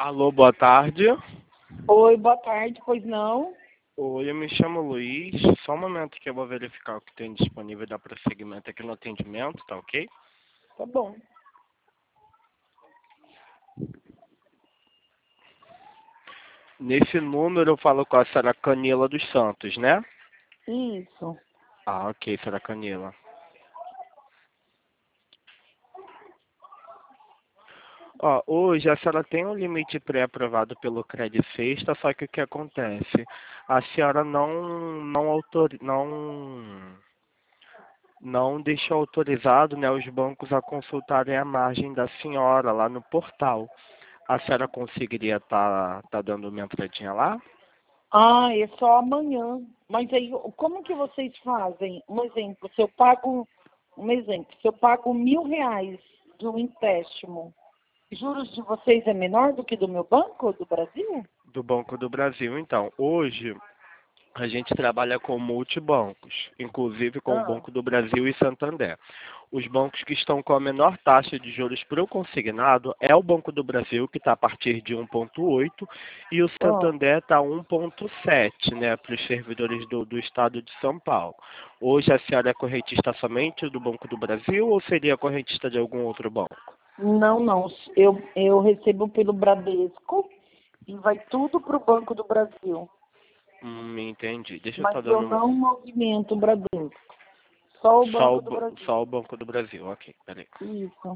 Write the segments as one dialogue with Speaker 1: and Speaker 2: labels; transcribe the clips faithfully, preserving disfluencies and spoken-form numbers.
Speaker 1: Alô, boa tarde.
Speaker 2: Oi, boa tarde, pois não?
Speaker 1: Oi, eu me chamo Luiz. Só um momento que eu vou verificar o que tem disponível da prosseguimento aqui no atendimento, tá ok?
Speaker 2: Tá bom.
Speaker 1: Nesse número eu falo com a senhora Canila dos Santos, né?
Speaker 2: Isso.
Speaker 1: Ah, ok, senhora Canila. Ó, hoje a senhora tem um limite pré-aprovado pelo Credit Sexta, só que o que acontece? A senhora não, não, autor, não, não deixou autorizado, né, os bancos a consultarem a margem da senhora lá no portal. A senhora conseguiria estar tá, tá dando uma entradinha lá?
Speaker 2: Ah, é só amanhã. Mas aí, como que vocês fazem? Um exemplo, se eu pago, um exemplo, se eu pago mil reais de um empréstimo, juros de vocês é menor do que do meu banco, do Brasil?
Speaker 1: Do Banco do Brasil. Então, hoje a gente trabalha com multibancos, inclusive com o
Speaker 2: Ah,
Speaker 1: Banco do Brasil e Santander. Os bancos que estão com a menor taxa de juros para o consignado é o Banco do Brasil, que está a partir de um vírgula oito, e o
Speaker 2: ah.
Speaker 1: Santander está a um vírgula sete, né, para os servidores do, do estado de São Paulo. Hoje a senhora é correntista somente do Banco do Brasil ou seria correntista de algum outro banco?
Speaker 2: Não, não. Eu, eu recebo pelo Bradesco e vai tudo para o Banco do Brasil.
Speaker 1: Hum, entendi. Deixa eu
Speaker 2: Mas
Speaker 1: estar
Speaker 2: eu
Speaker 1: dando uma...
Speaker 2: não movimento o Bradesco. Só o
Speaker 1: Só o,
Speaker 2: Banco do
Speaker 1: ba-
Speaker 2: Brasil.
Speaker 1: só o Banco do Brasil, ok, peraí.
Speaker 2: Isso.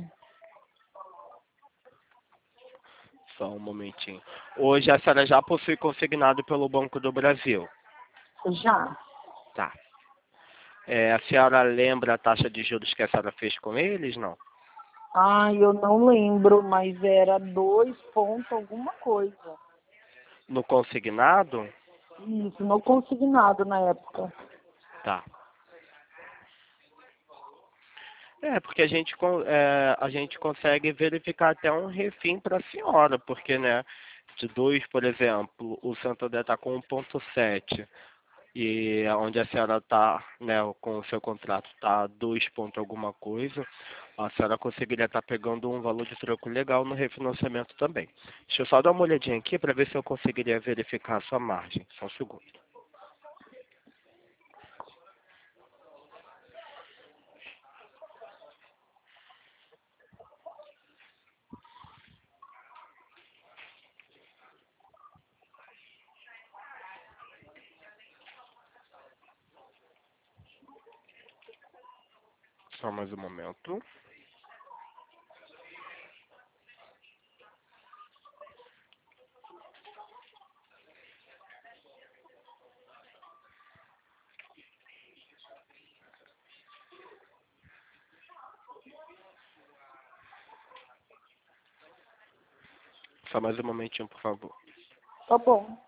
Speaker 1: Só um momentinho. Hoje a senhora já possui consignado pelo Banco do Brasil.
Speaker 2: Já.
Speaker 1: Tá. É, a senhora lembra a taxa de juros que a senhora fez com eles, não?
Speaker 2: Ah, eu não lembro, mas era dois ponto alguma coisa.
Speaker 1: No consignado?
Speaker 2: Isso, não consignado na época.
Speaker 1: Tá. É, porque a gente, con- é, a gente consegue verificar até um refim para a senhora, porque, né, de dois, por exemplo, o Santander está com um vírgula sete. E onde a senhora está, né, com o seu contrato está dois ponto alguma coisa, a senhora conseguiria estar pegando um valor de troco legal no refinanciamento também. Deixa eu só dar uma olhadinha aqui para ver se eu conseguiria verificar a sua margem. Só um segundo. Só mais um momento. Só mais um momentinho, por favor.
Speaker 2: Tá bom.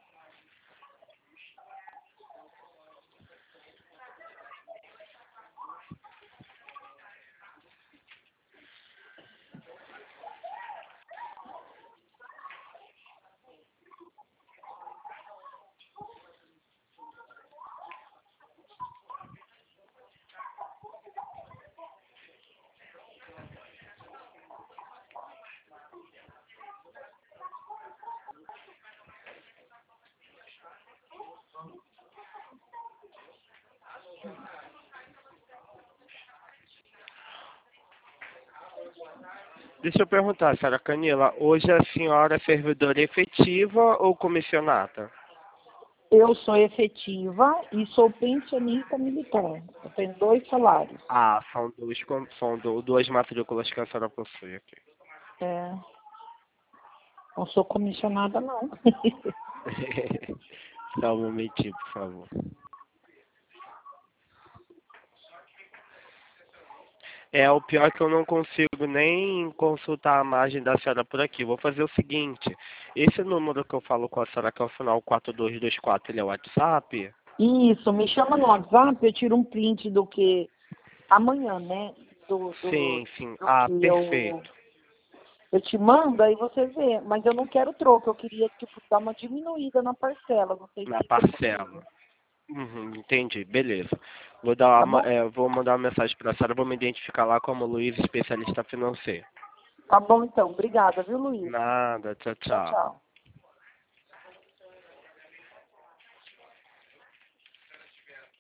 Speaker 1: Deixa eu perguntar, senhora Canila, hoje a senhora é servidora efetiva ou comissionada?
Speaker 2: Eu sou efetiva e sou pensionista militar. Eu tenho dois salários.
Speaker 1: Ah, são, dois, com- são du- duas matrículas que a senhora possui aqui.
Speaker 2: É, não sou comissionada, não.
Speaker 1: Só um momentinho, por favor. É, o pior é que eu não consigo nem consultar a margem da senhora por aqui. Vou fazer o seguinte, esse número que eu falo com a senhora, que é o final quatro dois dois quatro, ele é o WhatsApp?
Speaker 2: Isso, me chama no WhatsApp, eu tiro um print do que amanhã, né? Do, do,
Speaker 1: Sim, sim.
Speaker 2: do
Speaker 1: Ah,
Speaker 2: que eu,
Speaker 1: perfeito.
Speaker 2: eu te mando, aí você vê. Mas eu não quero troco, eu queria tipo, dar uma diminuída na parcela. Não sei
Speaker 1: Na
Speaker 2: se isso é
Speaker 1: parcela.
Speaker 2: possível.
Speaker 1: Uhum, entendi, beleza. Vou dar
Speaker 2: Tá
Speaker 1: uma,
Speaker 2: bom?
Speaker 1: é, vou mandar uma mensagem para a senhora, vou me identificar lá como Luiz, especialista financeiro.
Speaker 2: Tá bom, então. Obrigada, viu, Luiz?
Speaker 1: Nada, tchau,
Speaker 2: Tchau,
Speaker 1: tchau.
Speaker 2: tchau.